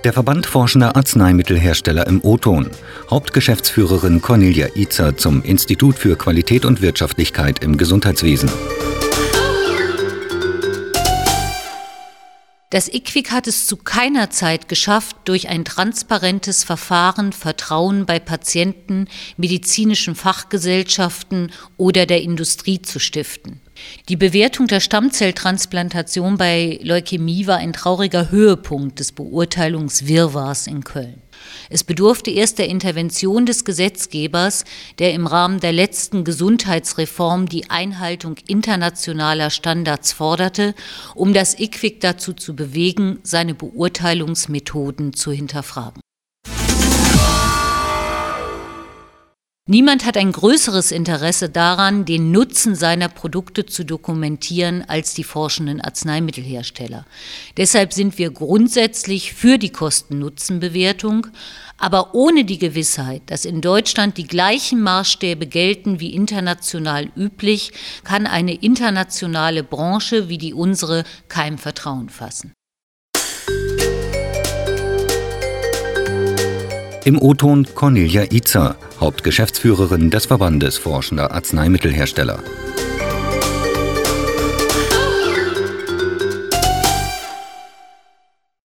Der Verband Forschender Arzneimittelhersteller im O-Ton. Hauptgeschäftsführerin Cornelia Izer zum Institut für Qualität und Wirtschaftlichkeit im Gesundheitswesen. Das IQWiG hat es zu keiner Zeit geschafft, durch ein transparentes Verfahren Vertrauen bei Patienten, medizinischen Fachgesellschaften oder der Industrie zu stiften. Die Bewertung der Stammzelltransplantation bei Leukämie war ein trauriger Höhepunkt des Beurteilungswirrwarrs in Köln. Es bedurfte erst der Intervention des Gesetzgebers, der im Rahmen der letzten Gesundheitsreform die Einhaltung internationaler Standards forderte, um das IQWiG dazu zu bewegen, seine Beurteilungsmethoden zu hinterfragen. Niemand hat ein größeres Interesse daran, den Nutzen seiner Produkte zu dokumentieren, als die forschenden Arzneimittelhersteller. Deshalb sind wir grundsätzlich für die Kosten-Nutzen-Bewertung, aber ohne die Gewissheit, dass in Deutschland die gleichen Maßstäbe gelten wie international üblich, kann eine internationale Branche wie die unsere kein Vertrauen fassen. Im O-Ton Cornelia Izer, Hauptgeschäftsführerin des Verbandes Forschender Arzneimittelhersteller.